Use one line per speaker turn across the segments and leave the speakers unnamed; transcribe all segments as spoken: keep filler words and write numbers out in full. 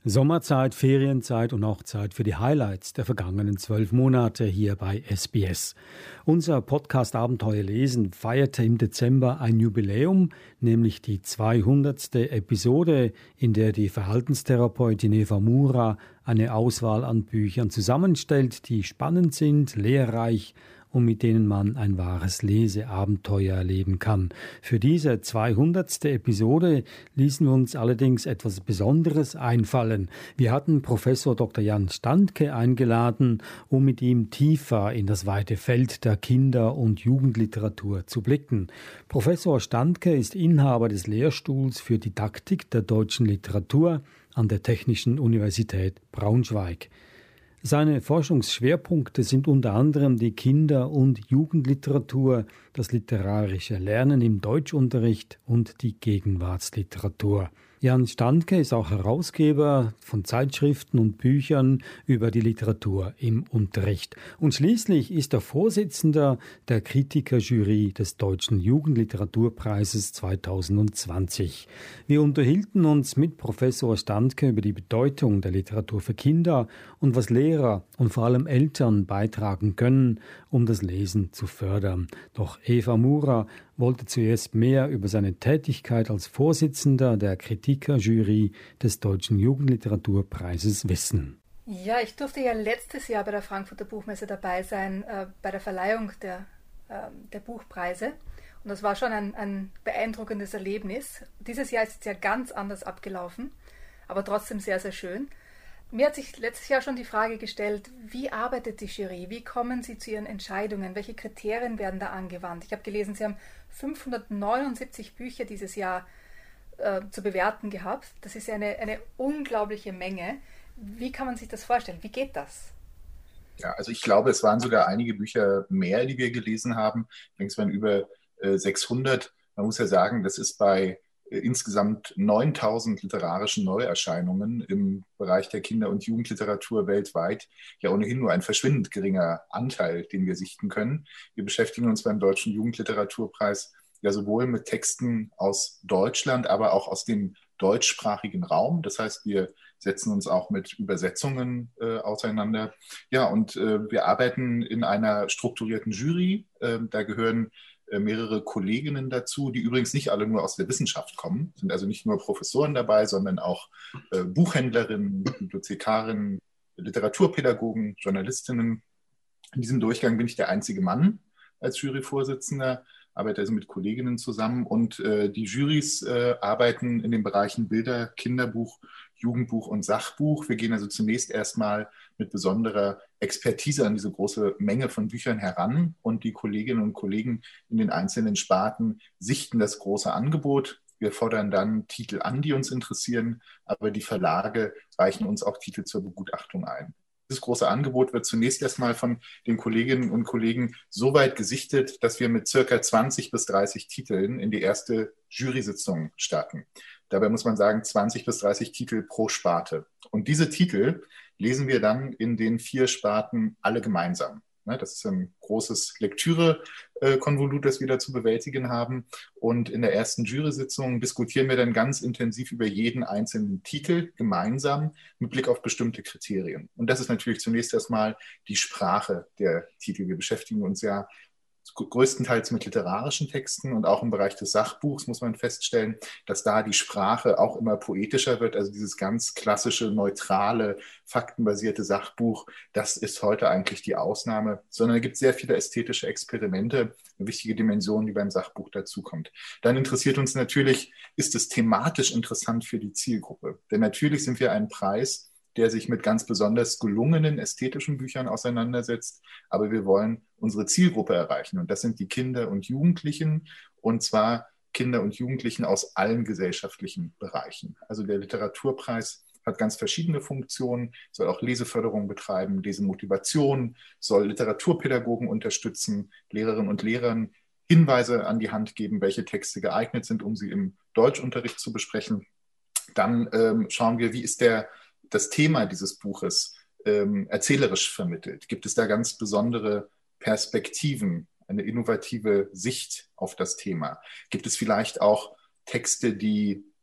Sommerzeit, Ferienzeit und auch Zeit für die Highlights der vergangenen zwölf Monate hier bei S B S. Unser Podcast Abenteuer lesen feierte im Dezember ein Jubiläum, nämlich die zweihundertste Episode, in der die Verhaltenstherapeutin Eva Mura eine Auswahl an Büchern zusammenstellt, die spannend sind, lehrreich und mit denen man ein wahres Leseabenteuer erleben kann. Für diese zweihundertste Episode ließen wir uns allerdings etwas Besonderes einfallen. Wir hatten Professor Doktor Jan Standke eingeladen, um mit ihm tiefer in das weite Feld der Kinder- und Jugendliteratur zu blicken. Professor Standke ist Inhaber des Lehrstuhls für Didaktik der deutschen Literatur an der Technischen Universität Braunschweig. Seine Forschungsschwerpunkte sind unter anderem die Kinder- und Jugendliteratur, das literarische Lernen im Deutschunterricht und die Gegenwartsliteratur. Jan Standke ist auch Herausgeber von Zeitschriften und Büchern über die Literatur im Unterricht. Und schließlich ist er Vorsitzender der Kritikerjury des Deutschen Jugendliteraturpreises zweitausendzwanzig. Wir unterhielten uns mit Professor Standke über die Bedeutung der Literatur für Kinder und was Lehrer und vor allem Eltern beitragen können, um das Lesen zu fördern. Doch Eva Mura wollte zuerst mehr über seine Tätigkeit als Vorsitzender der Kritikerjury des Deutschen Jugendliteraturpreises wissen.
Ja, ich durfte ja letztes Jahr bei der Frankfurter Buchmesse dabei sein, äh, bei der Verleihung der, äh, der Buchpreise. Und das war schon ein, ein beeindruckendes Erlebnis. Dieses Jahr ist es ja ganz anders abgelaufen, aber trotzdem sehr, sehr schön. Mir hat sich letztes Jahr schon die Frage gestellt, wie arbeitet die Jury? Wie kommen Sie zu Ihren Entscheidungen? Welche Kriterien werden da angewandt? Ich habe gelesen, Sie haben fünfhundertneunundsiebzig Bücher dieses Jahr äh, zu bewerten gehabt. Das ist ja eine, eine unglaubliche Menge. Wie kann man sich das vorstellen? Wie geht das?
Ja, also ich glaube, es waren sogar einige Bücher mehr, die wir gelesen haben. Ich denke, es waren über äh, sechshundert. Man muss ja sagen, das ist bei insgesamt neuntausend literarischen Neuerscheinungen im Bereich der Kinder- und Jugendliteratur weltweit ja ohnehin nur ein verschwindend geringer Anteil, den wir sichten können. Wir beschäftigen uns beim Deutschen Jugendliteraturpreis ja sowohl mit Texten aus Deutschland, aber auch aus dem deutschsprachigen Raum. Das heißt, wir setzen uns auch mit Übersetzungen äh, auseinander. Ja, und äh, wir arbeiten in einer strukturierten Jury. Äh, da gehören mehrere Kolleginnen dazu, die übrigens nicht alle nur aus der Wissenschaft kommen, sind also nicht nur Professoren dabei, sondern auch äh, Buchhändlerinnen, Bibliothekarinnen, Literaturpädagogen, Journalistinnen. In diesem Durchgang bin ich der einzige Mann als Juryvorsitzender, arbeite also mit Kolleginnen zusammen und äh, die Jurys äh, arbeiten in den Bereichen Bilder, Kinderbuch, Jugendbuch und Sachbuch. Wir gehen also zunächst erstmal mit besonderer Expertise an diese große Menge von Büchern heran und die Kolleginnen und Kollegen in den einzelnen Sparten sichten das große Angebot. Wir fordern dann Titel an, die uns interessieren, aber die Verlage reichen uns auch Titel zur Begutachtung ein. Dieses große Angebot wird zunächst erstmal von den Kolleginnen und Kollegen so weit gesichtet, dass wir mit circa zwanzig bis dreißig Titeln in die erste Jury-Sitzung starten. Dabei muss man sagen, zwanzig bis dreißig Titel pro Sparte. Und diese Titel lesen wir dann in den vier Sparten alle gemeinsam. Das ist ein großes Lektüre-Konvolut, das wir da zu bewältigen haben. Und in der ersten Jury-Sitzung diskutieren wir dann ganz intensiv über jeden einzelnen Titel gemeinsam mit Blick auf bestimmte Kriterien. Und das ist natürlich zunächst erstmal die Sprache der Titel. Wir beschäftigen uns ja größtenteils mit literarischen Texten und auch im Bereich des Sachbuchs muss man feststellen, dass da die Sprache auch immer poetischer wird. Also dieses ganz klassische, neutrale, faktenbasierte Sachbuch, das ist heute eigentlich die Ausnahme, sondern es gibt sehr viele ästhetische Experimente, eine wichtige Dimension, die beim Sachbuch dazukommt. Dann interessiert uns natürlich, ist es thematisch interessant für die Zielgruppe? Denn natürlich sind wir ein Preis, der sich mit ganz besonders gelungenen ästhetischen Büchern auseinandersetzt. Aber wir wollen unsere Zielgruppe erreichen. Und das sind die Kinder und Jugendlichen. Und zwar Kinder und Jugendlichen aus allen gesellschaftlichen Bereichen. Also der Literaturpreis hat ganz verschiedene Funktionen, soll auch Leseförderung betreiben, Lesemotivation, soll Literaturpädagogen unterstützen, Lehrerinnen und Lehrern Hinweise an die Hand geben, welche Texte geeignet sind, um sie im Deutschunterricht zu besprechen. Dann ähm, schauen wir, wie ist der das Thema dieses Buches ähm, erzählerisch vermittelt? Gibt es da ganz besondere Perspektiven, eine innovative Sicht auf das Thema? Gibt es vielleicht auch Texte, die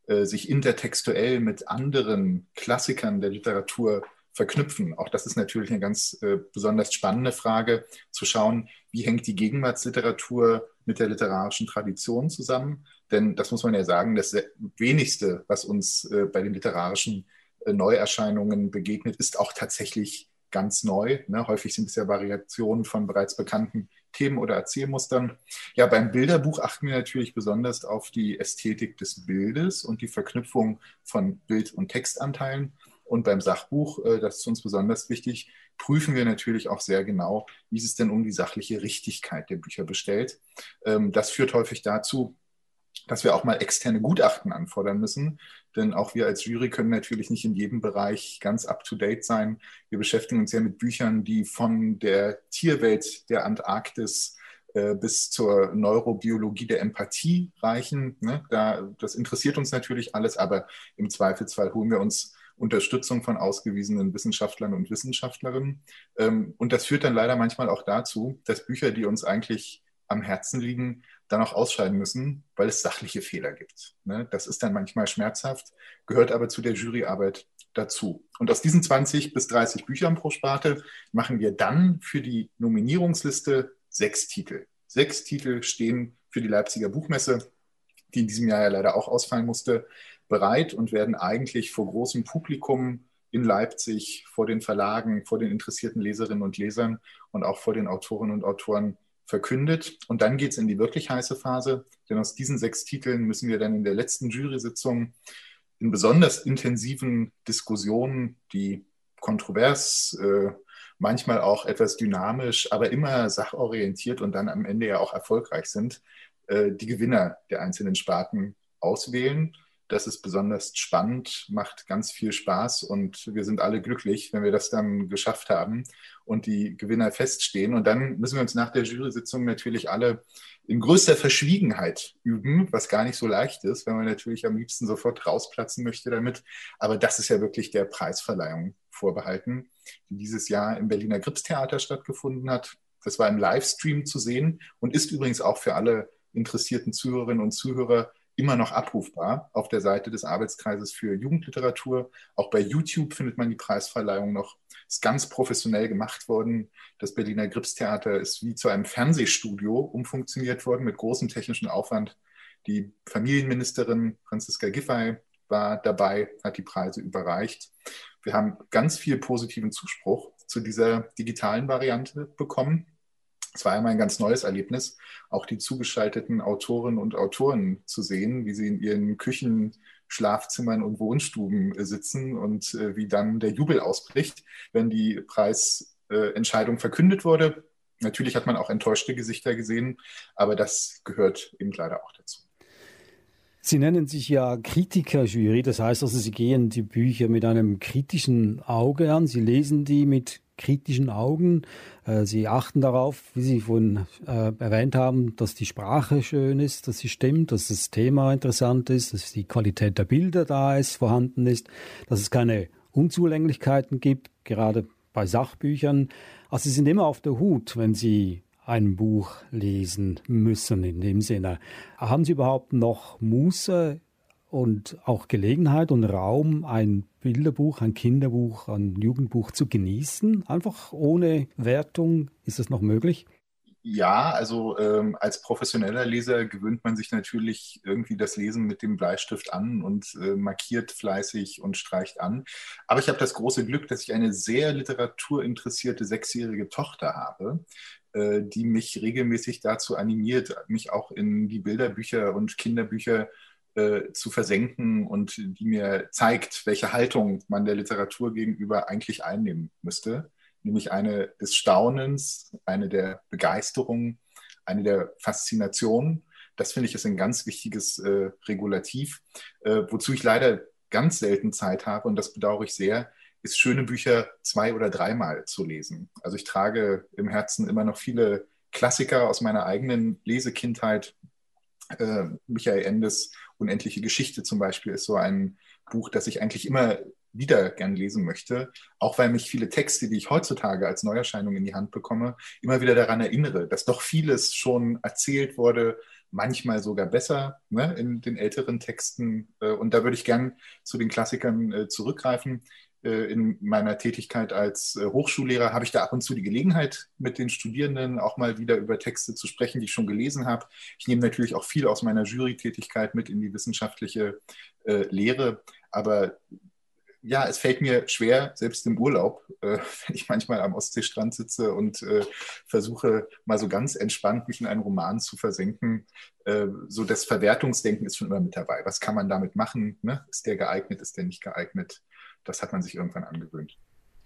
äh, sich intertextuell mit anderen Klassikern der Literatur verknüpfen. Auch das ist natürlich eine ganz äh, besonders spannende Frage, zu schauen, wie hängt die Gegenwartsliteratur mit der literarischen Tradition zusammen. Denn das muss man ja sagen, das Wenigste, was uns äh, bei den literarischen äh, Neuerscheinungen begegnet, ist auch tatsächlich ganz neu. Ne? Häufig sind es ja Variationen von bereits bekannten Themen oder Erzählmustern. Ja, beim Bilderbuch achten wir natürlich besonders auf die Ästhetik des Bildes und die Verknüpfung von Bild- und Textanteilen. Und beim Sachbuch, das ist uns besonders wichtig, prüfen wir natürlich auch sehr genau, wie es denn um die sachliche Richtigkeit der Bücher bestellt. Das führt häufig dazu, dass wir auch mal externe Gutachten anfordern müssen. Denn auch wir als Jury können natürlich nicht in jedem Bereich ganz up-to-date sein. Wir beschäftigen uns ja mit Büchern, die von der Tierwelt der Antarktis äh, bis zur Neurobiologie der Empathie reichen. Ne? Da, das interessiert uns natürlich alles, aber im Zweifelsfall holen wir uns Unterstützung von ausgewiesenen Wissenschaftlern und Wissenschaftlerinnen. Ähm, und das führt dann leider manchmal auch dazu, dass Bücher, die uns eigentlich am Herzen liegen, dann auch ausscheiden müssen, weil es sachliche Fehler gibt. Ne? Das ist dann manchmal schmerzhaft, gehört aber zu der Juryarbeit dazu. Und aus diesen zwanzig bis dreißig Büchern pro Sparte machen wir dann für die Nominierungsliste sechs Titel. Sechs Titel stehen für die Leipziger Buchmesse, die in diesem Jahr ja leider auch ausfallen musste, bereit und werden eigentlich vor großem Publikum in Leipzig, vor den Verlagen, vor den interessierten Leserinnen und Lesern und auch vor den Autorinnen und Autoren verkündet. Und dann geht es in die wirklich heiße Phase, denn aus diesen sechs Titeln müssen wir dann in der letzten Jury-Sitzung in besonders intensiven Diskussionen, die kontrovers, äh, manchmal auch etwas dynamisch, aber immer sachorientiert und dann am Ende ja auch erfolgreich sind, äh, die Gewinner der einzelnen Sparten auswählen. Das ist besonders spannend, macht ganz viel Spaß und wir sind alle glücklich, wenn wir das dann geschafft haben und die Gewinner feststehen. Und dann müssen wir uns nach der Jury-Sitzung natürlich alle in größter Verschwiegenheit üben, was gar nicht so leicht ist, wenn man natürlich am liebsten sofort rausplatzen möchte damit. Aber das ist ja wirklich der Preisverleihung vorbehalten, die dieses Jahr im Berliner Gripstheater stattgefunden hat. Das war im Livestream zu sehen und ist übrigens auch für alle interessierten Zuhörerinnen und Zuhörer immer noch abrufbar auf der Seite des Arbeitskreises für Jugendliteratur. Auch bei YouTube findet man die Preisverleihung noch. Ist ganz professionell gemacht worden. Das Berliner Gripstheater ist wie zu einem Fernsehstudio umfunktioniert worden mit großem technischen Aufwand. Die Familienministerin Franziska Giffey war dabei, hat die Preise überreicht. Wir haben ganz viel positiven Zuspruch zu dieser digitalen Variante bekommen. Es war einmal ein ganz neues Erlebnis, auch die zugeschalteten Autorinnen und Autoren zu sehen, wie sie in ihren Küchen, Schlafzimmern und Wohnstuben sitzen und äh, wie dann der Jubel ausbricht, wenn die Preisentscheidung äh, verkündet wurde. Natürlich hat man auch enttäuschte Gesichter gesehen, aber das gehört eben leider auch dazu.
Sie nennen sich ja Kritikerjury, das heißt also, Sie gehen die Bücher mit einem kritischen Auge an, Sie lesen die mit kritischen Augen. Sie achten darauf, wie Sie vorhin äh, erwähnt haben, dass die Sprache schön ist, dass sie stimmt, dass das Thema interessant ist, dass die Qualität der Bilder da ist, vorhanden ist, dass es keine Unzulänglichkeiten gibt, gerade bei Sachbüchern. Also Sie sind immer auf der Hut, wenn Sie ein Buch lesen müssen in dem Sinne. Haben Sie überhaupt noch Muße und auch Gelegenheit und Raum, ein Bilderbuch, ein Kinderbuch, ein Jugendbuch zu genießen? Einfach ohne Wertung, ist das noch möglich?
Ja, also ähm, als professioneller Leser gewöhnt man sich natürlich irgendwie das Lesen mit dem Bleistift an und äh, markiert fleißig und streicht an. Aber ich habe das große Glück, dass ich eine sehr literaturinteressierte sechsjährige Tochter habe, äh, die mich regelmäßig dazu animiert, mich auch in die Bilderbücher und Kinderbücher äh, zu versenken und die mir zeigt, welche Haltung man der Literatur gegenüber eigentlich einnehmen müsste. Nämlich eine des Staunens, eine der Begeisterung, eine der Faszination. Das finde ich ist ein ganz wichtiges äh, Regulativ. Äh, wozu ich leider ganz selten Zeit habe, und das bedauere ich sehr, ist schöne Bücher zwei- oder dreimal zu lesen. Also ich trage im Herzen immer noch viele Klassiker aus meiner eigenen Lesekindheit. Äh, Michael Endes Unendliche Geschichte zum Beispiel ist so ein Buch, das ich eigentlich immer wieder gern lesen möchte, auch weil mich viele Texte, die ich heutzutage als Neuerscheinung in die Hand bekomme, immer wieder daran erinnere, dass doch vieles schon erzählt wurde, manchmal sogar besser, ne, in den älteren Texten. Und da würde ich gern zu den Klassikern zurückgreifen. In meiner Tätigkeit als Hochschullehrer habe ich da ab und zu die Gelegenheit, mit den Studierenden auch mal wieder über Texte zu sprechen, die ich schon gelesen habe. Ich nehme natürlich auch viel aus meiner Jurytätigkeit mit in die wissenschaftliche Lehre, aber ja, es fällt mir schwer, selbst im Urlaub, äh, wenn ich manchmal am Ostseestrand sitze und äh, versuche, mal so ganz entspannt mich in einen Roman zu versenken. Äh, so das Verwertungsdenken ist schon immer mit dabei. Was kann man damit machen? Ne? Ist der geeignet? Ist der nicht geeignet? Das hat man sich irgendwann angewöhnt.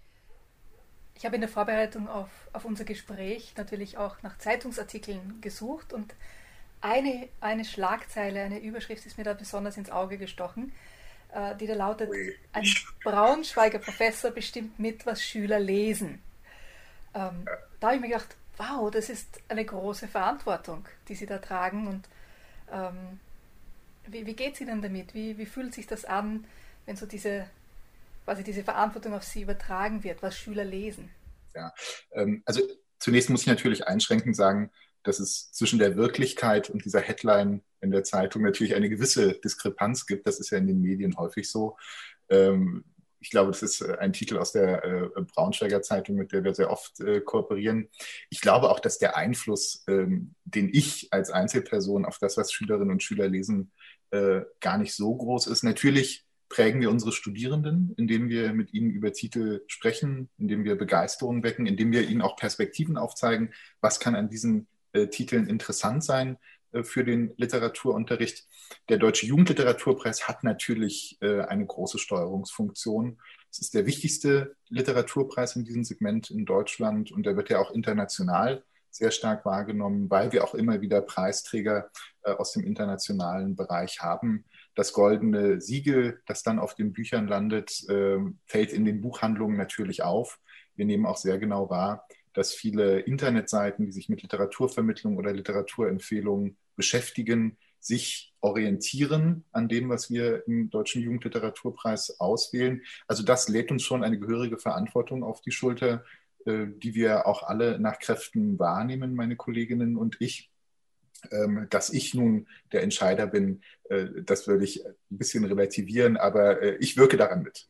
Ich habe in der Vorbereitung auf, auf unser Gespräch natürlich auch nach Zeitungsartikeln gesucht und eine, eine Schlagzeile, eine Überschrift ist mir da besonders ins Auge gestochen, die da lautet: Ein Braunschweiger Professor bestimmt mit, was Schüler lesen. Ähm, da habe ich mir gedacht, wow, das ist eine große Verantwortung, die Sie da tragen. Und ähm, wie, wie geht es Ihnen damit? Wie, wie fühlt sich das an, wenn so diese, quasi diese Verantwortung auf Sie übertragen wird, was Schüler lesen?
Ja, ähm, also zunächst muss ich natürlich einschränkend sagen, dass es zwischen der Wirklichkeit und dieser Headline in der Zeitung natürlich eine gewisse Diskrepanz gibt. Das ist ja in den Medien häufig so. Ähm, ich glaube, das ist ein Titel aus der äh, Braunschweiger Zeitung, mit der wir sehr oft äh, kooperieren. Ich glaube auch, dass der Einfluss, ähm, den ich als Einzelperson auf das, was Schülerinnen und Schüler lesen, äh, gar nicht so groß ist. Natürlich prägen wir unsere Studierenden, indem wir mit ihnen über Titel sprechen, indem wir Begeisterung wecken, indem wir ihnen auch Perspektiven aufzeigen, was kann an diesen äh, Titeln interessant sein äh, für den Literaturunterricht. Der Deutsche Jugendliteraturpreis hat natürlich äh, eine große Steuerungsfunktion. Es ist der wichtigste Literaturpreis in diesem Segment in Deutschland und er wird ja auch international sehr stark wahrgenommen, weil wir auch immer wieder Preisträger äh, aus dem internationalen Bereich haben. Das goldene Siegel, das dann auf den Büchern landet, äh, fällt in den Buchhandlungen natürlich auf. Wir nehmen auch sehr genau wahr, dass viele Internetseiten, die sich mit Literaturvermittlung oder Literaturempfehlungen beschäftigen, sich orientieren an dem, was wir im Deutschen Jugendliteraturpreis auswählen. Also das lädt uns schon eine gehörige Verantwortung auf die Schulter, die wir auch alle nach Kräften wahrnehmen, meine Kolleginnen und ich. Dass ich nun der Entscheider bin, das würde ich ein bisschen relativieren, aber ich wirke daran mit.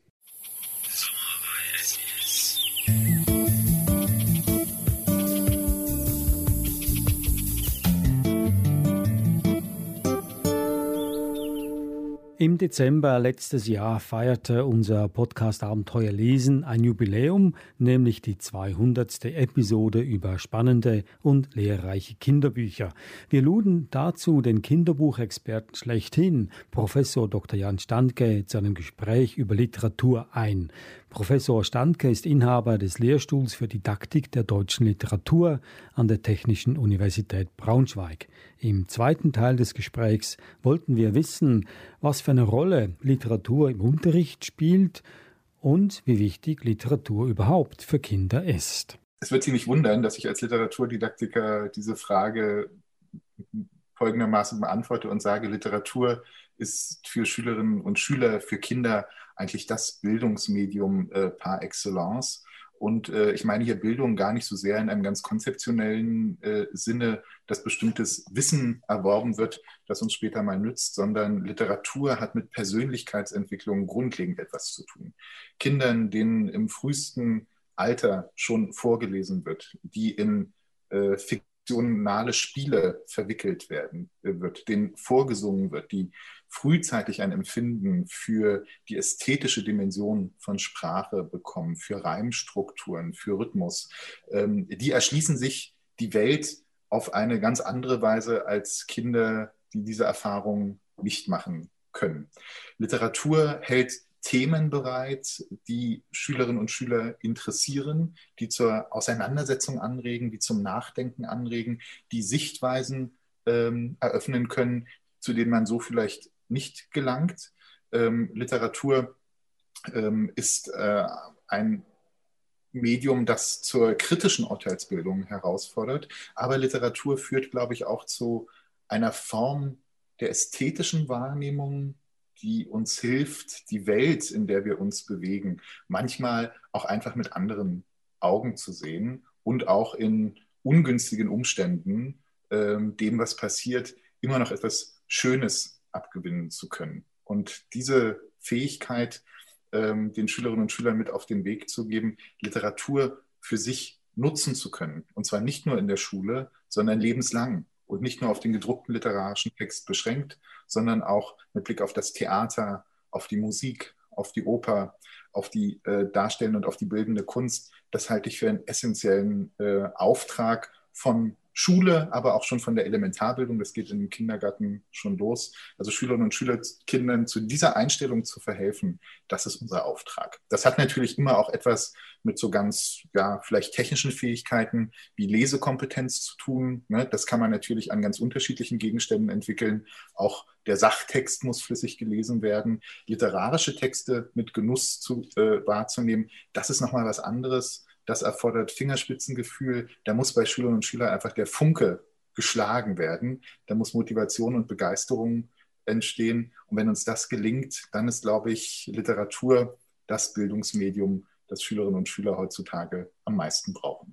Im Dezember letztes Jahr feierte unser Podcast Abenteuer Lesen ein Jubiläum, nämlich die zweihundertste Episode über spannende und lehrreiche Kinderbücher. Wir luden dazu den Kinderbuchexperten schlechthin, Professor Doktor Jan Standke, zu einem Gespräch über Literatur ein. Professor Standke ist Inhaber des Lehrstuhls für Didaktik der deutschen Literatur an der Technischen Universität Braunschweig. Im zweiten Teil des Gesprächs wollten wir wissen, was für eine Rolle Literatur im Unterricht spielt und wie wichtig Literatur überhaupt für Kinder ist.
Es wird Sie nicht wundern, dass ich als Literaturdidaktiker diese Frage folgendermaßen beantworte und sage, Literatur ist für Schülerinnen und Schüler, für Kinder eigentlich das Bildungsmedium äh, par excellence. Und äh, ich meine hier Bildung gar nicht so sehr in einem ganz konzeptionellen äh, Sinne, dass bestimmtes Wissen erworben wird, das uns später mal nützt, sondern Literatur hat mit Persönlichkeitsentwicklung grundlegend etwas zu tun. Kindern, denen im frühesten Alter schon vorgelesen wird, die in äh, fiktionale Spiele verwickelt werden wird, denen vorgesungen wird, die frühzeitig ein Empfinden für die ästhetische Dimension von Sprache bekommen, für Reimstrukturen, für Rhythmus. Ähm, die erschließen sich die Welt auf eine ganz andere Weise als Kinder, die diese Erfahrung nicht machen können. Literatur hält Themen bereit, die Schülerinnen und Schüler interessieren, die zur Auseinandersetzung anregen, die zum Nachdenken anregen, die Sichtweisen ähm, eröffnen können, zu denen man so vielleicht nicht gelangt. Ähm, Literatur ähm, ist äh, ein Medium, das zur kritischen Urteilsbildung herausfordert, aber Literatur führt, glaube ich, auch zu einer Form der ästhetischen Wahrnehmung, die uns hilft, die Welt, in der wir uns bewegen, manchmal auch einfach mit anderen Augen zu sehen und auch in ungünstigen Umständen ähm, dem, was passiert, immer noch etwas Schönes abgewinnen zu können. Und diese Fähigkeit, ähm, den Schülerinnen und Schülern mit auf den Weg zu geben, Literatur für sich nutzen zu können. Und zwar nicht nur in der Schule, sondern lebenslang. Und nicht nur auf den gedruckten literarischen Text beschränkt, sondern auch mit Blick auf das Theater, auf die Musik, auf die Oper, auf die äh, darstellende und auf die bildende Kunst. Das halte ich für einen essentiellen äh, Auftrag von Schule, aber auch schon von der Elementarbildung. Das geht im Kindergarten schon los. Also Schülerinnen und Schüler, Kindern zu dieser Einstellung zu verhelfen, das ist unser Auftrag. Das hat natürlich immer auch etwas mit so ganz, ja, vielleicht technischen Fähigkeiten wie Lesekompetenz zu tun. Ne? Das kann man natürlich an ganz unterschiedlichen Gegenständen entwickeln. Auch der Sachtext muss flüssig gelesen werden. Literarische Texte mit Genuss zu, äh, wahrzunehmen, das ist nochmal was anderes. Das erfordert Fingerspitzengefühl. Da muss bei Schülerinnen und Schülern einfach der Funke geschlagen werden. Da muss Motivation und Begeisterung entstehen. Und wenn uns das gelingt, dann ist, glaube ich, Literatur das Bildungsmedium, das Schülerinnen und Schüler heutzutage am meisten brauchen.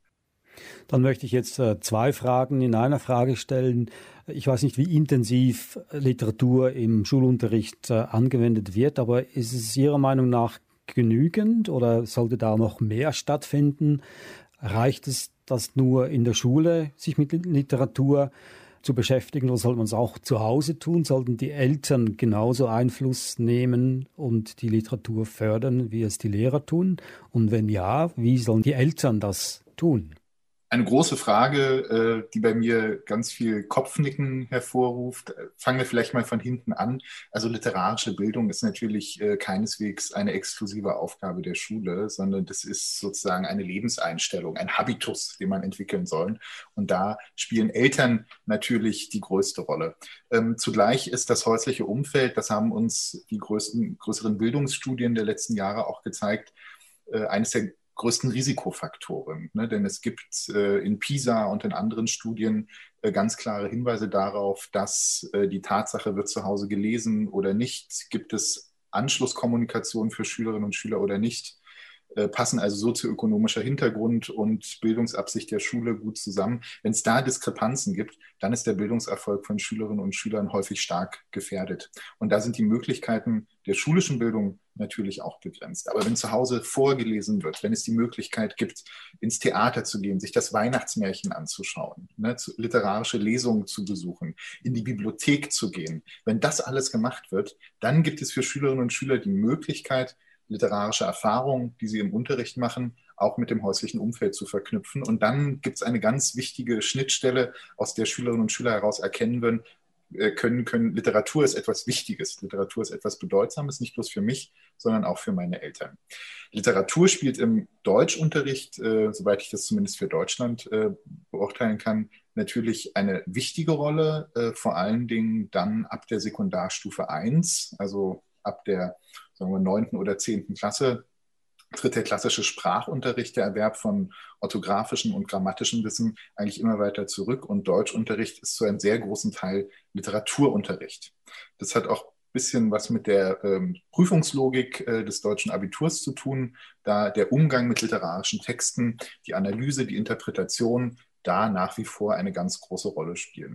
Dann möchte ich jetzt äh, zwei Fragen in einer Frage stellen. Ich weiß nicht, wie intensiv Literatur im Schulunterricht äh, angewendet wird, aber ist es Ihrer Meinung nach genügend oder sollte da noch mehr stattfinden? Reicht es, das nur in der Schule sich mit Literatur zu beschäftigen oder sollte man es auch zu Hause tun? Sollten die Eltern genauso Einfluss nehmen und die Literatur fördern, wie es die Lehrer tun? Und wenn ja, wie sollen die Eltern das tun?
Eine große Frage, die bei mir ganz viel Kopfnicken hervorruft. Fangen wir vielleicht mal von hinten an. Also literarische Bildung ist natürlich keineswegs eine exklusive Aufgabe der Schule, sondern das ist sozusagen eine Lebenseinstellung, ein Habitus, den man entwickeln soll. Und da spielen Eltern natürlich die größte Rolle. Zugleich ist das häusliche Umfeld, das haben uns die größten, größeren Bildungsstudien der letzten Jahre auch gezeigt, eines der größten Risikofaktoren. Ne? Denn es gibt äh, in PISA und in anderen Studien äh, ganz klare Hinweise darauf, dass äh, die Tatsache, wird zu Hause gelesen oder nicht, gibt es Anschlusskommunikation für Schülerinnen und Schüler oder nicht, äh, passen also sozioökonomischer Hintergrund und Bildungsabsicht der Schule gut zusammen. Wenn es da Diskrepanzen gibt, dann ist der Bildungserfolg von Schülerinnen und Schülern häufig stark gefährdet. Und da sind die Möglichkeiten der schulischen Bildung natürlich auch begrenzt. Aber wenn zu Hause vorgelesen wird, wenn es die Möglichkeit gibt, ins Theater zu gehen, sich das Weihnachtsmärchen anzuschauen, ne, zu, literarische Lesungen zu besuchen, in die Bibliothek zu gehen, wenn das alles gemacht wird, dann gibt es für Schülerinnen und Schüler die Möglichkeit, literarische Erfahrungen, die sie im Unterricht machen, auch mit dem häuslichen Umfeld zu verknüpfen. Und dann gibt es eine ganz wichtige Schnittstelle, aus der Schülerinnen und Schüler heraus erkennen werden, Können, können, Literatur ist etwas Wichtiges, Literatur ist etwas Bedeutsames, nicht bloß für mich, sondern auch für meine Eltern. Literatur spielt im Deutschunterricht, äh, soweit ich das zumindest für Deutschland äh, beurteilen kann, natürlich eine wichtige Rolle, äh, vor allen Dingen dann ab der Sekundarstufe eins, also ab der sagen wir, neunten oder zehnten Klasse, tritt der klassische Sprachunterricht, der Erwerb von orthografischem und grammatischem Wissen eigentlich immer weiter zurück und Deutschunterricht ist zu einem sehr großen Teil Literaturunterricht. Das hat auch ein bisschen was mit der ähm, Prüfungslogik äh, des deutschen Abiturs zu tun, da der Umgang mit literarischen Texten, die Analyse, die Interpretation da nach wie vor eine ganz große Rolle spielen.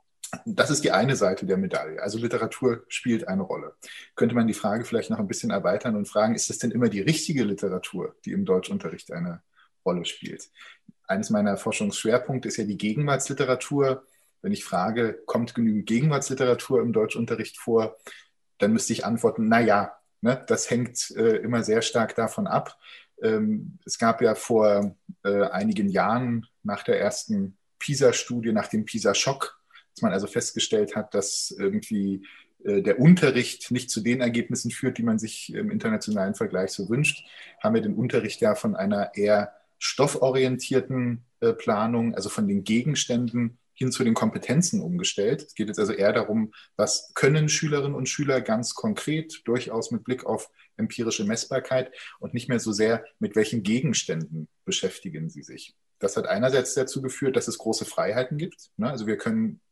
Das ist die eine Seite der Medaille. Also Literatur spielt eine Rolle. Könnte man die Frage vielleicht noch ein bisschen erweitern und fragen, ist es denn immer die richtige Literatur, die im Deutschunterricht eine Rolle spielt? Eines meiner Forschungsschwerpunkte ist ja die Gegenwartsliteratur. Wenn ich frage, kommt genügend Gegenwartsliteratur im Deutschunterricht vor, dann müsste ich antworten, na ja, ne, das hängt äh, immer sehr stark davon ab. Ähm, es gab ja vor äh, einigen Jahren nach der ersten PISA-Studie, nach dem PISA-Schock, dass man also festgestellt hat, dass irgendwie äh, der Unterricht nicht zu den Ergebnissen führt, die man sich im internationalen Vergleich so wünscht, haben wir den Unterricht ja von einer eher stofforientierten äh, Planung, also von den Gegenständen hin zu den Kompetenzen umgestellt. Es geht jetzt also eher darum, was können Schülerinnen und Schüler ganz konkret, durchaus mit Blick auf empirische Messbarkeit und nicht mehr so sehr, mit welchen Gegenständen beschäftigen sie sich. Das hat einerseits dazu geführt, dass es große Freiheiten gibt. Also wir können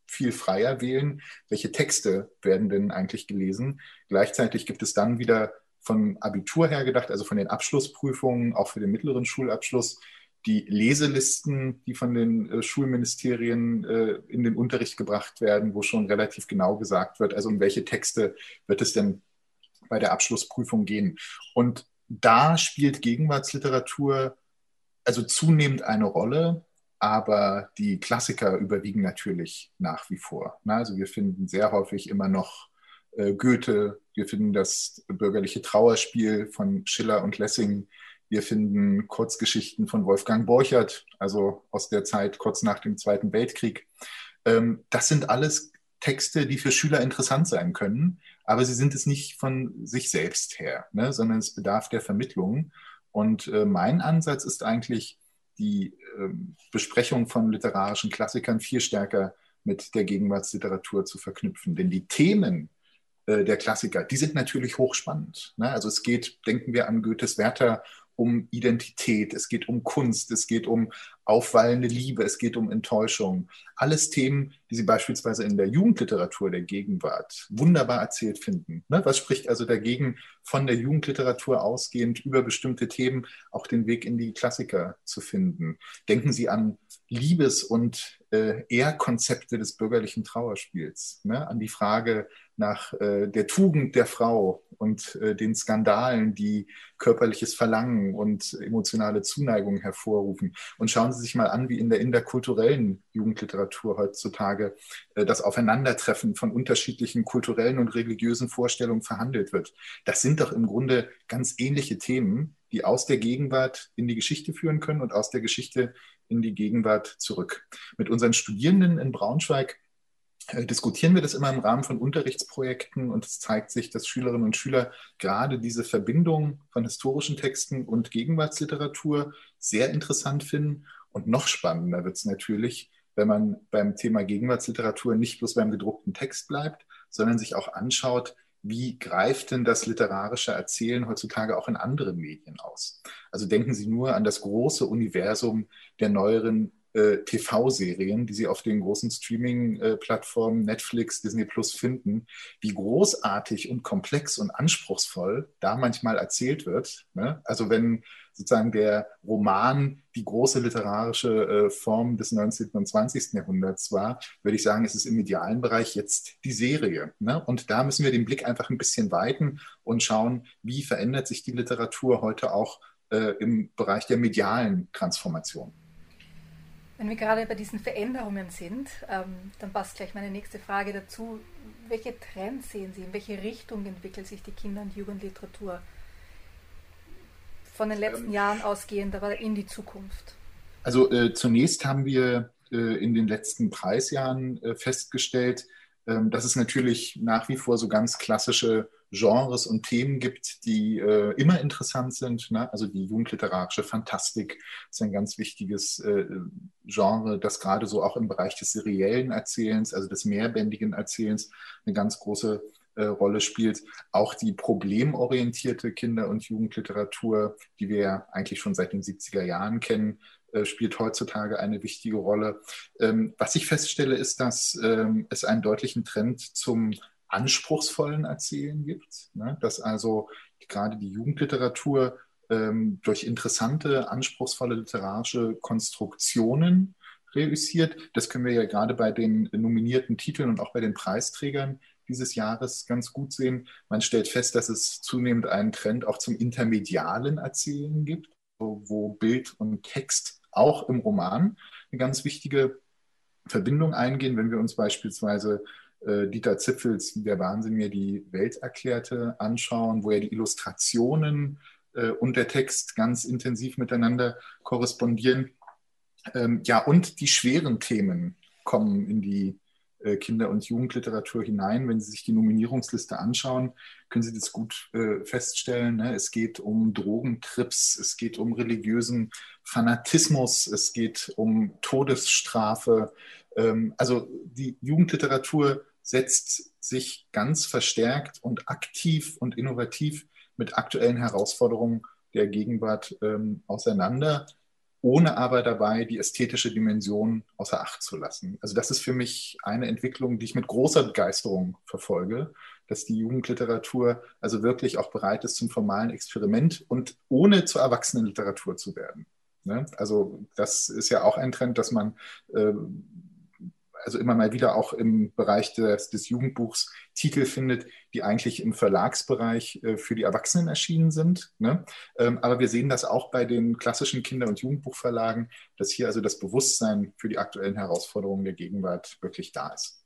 viel freier wählen, welche Texte werden denn eigentlich gelesen. Gleichzeitig gibt es dann wieder von Abitur her gedacht, also von den Abschlussprüfungen, auch für den mittleren Schulabschluss, die Leselisten, die von den äh, Schulministerien äh, in den Unterricht gebracht werden, wo schon relativ genau gesagt wird, also um welche Texte wird es denn bei der Abschlussprüfung gehen. Und da spielt Gegenwartsliteratur also zunehmend eine Rolle, aber die Klassiker überwiegen natürlich nach wie vor. Also wir finden sehr häufig immer noch äh, Goethe, wir finden das bürgerliche Trauerspiel von Schiller und Lessing, wir finden Kurzgeschichten von Wolfgang Borchert, also aus der Zeit kurz nach dem Zweiten Weltkrieg. Ähm, das sind alles Texte, die für Schüler interessant sein können, aber sie sind es nicht von sich selbst her, ne, sondern es bedarf der Vermittlung. Und äh, mein Ansatz ist eigentlich, die äh, Besprechung von literarischen Klassikern viel stärker mit der Gegenwartsliteratur zu verknüpfen. Denn die Themen äh, der Klassiker, die sind natürlich hochspannend. Ne? Also es geht, denken wir an Goethes Werther, um Identität, es geht um Kunst, es geht um aufwallende Liebe, es geht um Enttäuschung. Alles Themen, die Sie beispielsweise in der Jugendliteratur der Gegenwart wunderbar erzählt finden. Ne? Was spricht also dagegen, von der Jugendliteratur ausgehend über bestimmte Themen auch den Weg in die Klassiker zu finden? Denken Sie an Liebes- und äh, Ehrkonzepte des bürgerlichen Trauerspiels, ne? An die Frage nach äh, der Tugend der Frau und äh, den Skandalen, die körperliches Verlangen und emotionale Zuneigung hervorrufen. Und schauen Sie sich mal an, wie in der interkulturellen Jugendliteratur heutzutage äh, das Aufeinandertreffen von unterschiedlichen kulturellen und religiösen Vorstellungen verhandelt wird. Das sind doch im Grunde ganz ähnliche Themen, die aus der Gegenwart in die Geschichte führen können und aus der Geschichte in die Gegenwart zurück. Mit unseren Studierenden in Braunschweig äh, diskutieren wir das immer im Rahmen von Unterrichtsprojekten und es zeigt sich, dass Schülerinnen und Schüler gerade diese Verbindung von historischen Texten und Gegenwartsliteratur sehr interessant finden. Und noch spannender wird es natürlich, wenn man beim Thema Gegenwartsliteratur nicht bloß beim gedruckten Text bleibt, sondern sich auch anschaut, wie greift denn das literarische Erzählen heutzutage auch in anderen Medien aus? Also denken Sie nur an das große Universum der neueren äh, T V-Serien, die Sie auf den großen Streaming-Plattformen Netflix, Disney Plus finden, wie großartig und komplex und anspruchsvoll da manchmal erzählt wird. Ne? Also wenn sozusagen der Roman die große literarische äh, Form des neunzehnten und zwanzigsten Jahrhunderts war, würde ich sagen, ist es im medialen Bereich jetzt die Serie. Ne? Und da müssen wir den Blick einfach ein bisschen weiten und schauen, wie verändert sich die Literatur heute auch äh, im Bereich der medialen Transformation.
Wenn wir gerade bei diesen Veränderungen sind, ähm, dann passt gleich meine nächste Frage dazu. Welche Trends sehen Sie? In welche Richtung entwickelt sich die Kinder- und Jugendliteratur? Von den letzten ähm, Jahren ausgehend, aber in die Zukunft?
Also äh, zunächst haben wir äh, in den letzten Preisjahren äh, festgestellt, äh, dass es natürlich nach wie vor so ganz klassische Genres und Themen gibt, die äh, immer interessant sind. Ne? Also die jugendliterarische Fantastik ist ein ganz wichtiges äh, Genre, das gerade so auch im Bereich des seriellen Erzählens, also des mehrbändigen Erzählens, eine ganz große äh, Rolle spielt. Auch die problemorientierte Kinder- und Jugendliteratur, die wir ja eigentlich schon seit den siebziger Jahren kennen, äh, spielt heutzutage eine wichtige Rolle. Ähm, was ich feststelle, ist, dass ähm, es einen deutlichen Trend zum anspruchsvollen Erzählen gibt, ne? Dass also gerade die Jugendliteratur ähm, durch interessante, anspruchsvolle literarische Konstruktionen reüssiert. Das können wir ja gerade bei den nominierten Titeln und auch bei den Preisträgern dieses Jahres ganz gut sehen. Man stellt fest, dass es zunehmend einen Trend auch zum intermedialen Erzählen gibt, wo, wo Bild und Text auch im Roman eine ganz wichtige Verbindung eingehen, wenn wir uns beispielsweise äh, Dieter Zipfels Der Wahnsinn mir die Welt erklärte anschauen, wo ja die Illustrationen äh, und der Text ganz intensiv miteinander korrespondieren. Ähm, ja, und die schweren Themen kommen in die äh, Kinder- und Jugendliteratur hinein. Wenn Sie sich die Nominierungsliste anschauen, können Sie das gut äh, feststellen. Ne? Es geht um Drogentrips, es geht um religiösen Fanatismus, es geht um Todesstrafe. Ähm, also die Jugendliteratur setzt sich ganz verstärkt und aktiv und innovativ mit aktuellen Herausforderungen der Gegenwart ähm, auseinander. ohne aber dabei die ästhetische Dimension außer Acht zu lassen. Also das ist für mich eine Entwicklung, die ich mit großer Begeisterung verfolge, dass die Jugendliteratur also wirklich auch bereit ist zum formalen Experiment und ohne zur Erwachsenenliteratur zu werden. Ne? Also das ist ja auch ein Trend, dass man äh, also immer mal wieder auch im Bereich des, des Jugendbuchs Titel findet, die eigentlich im Verlagsbereich äh, für die Erwachsenen erschienen sind. Ne? Ähm, aber wir sehen das auch bei den klassischen Kinder- und Jugendbuchverlagen, dass hier also das Bewusstsein für die aktuellen Herausforderungen der Gegenwart wirklich da ist.